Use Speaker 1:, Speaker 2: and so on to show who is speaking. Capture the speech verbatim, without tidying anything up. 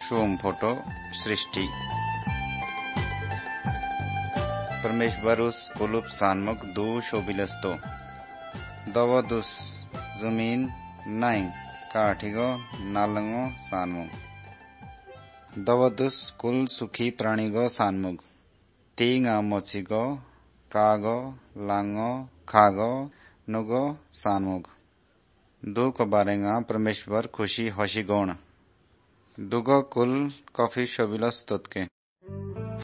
Speaker 1: शुम photo सृष्टि परमेश्वर उस कुलुप सानमुख दू शोभिलस्तो दवदुस जमीन नाई काठिगो नालंगो सानमुख दवदुस कुल सुखी प्राणीगो सानमुख तींगा मोचिगो कागो लांगो खागो नुगो सानमुख दू को बारेंगा परमेश्वर खुशी होशी गोण दुगो कुल कॉफी शोभिलस्तोत के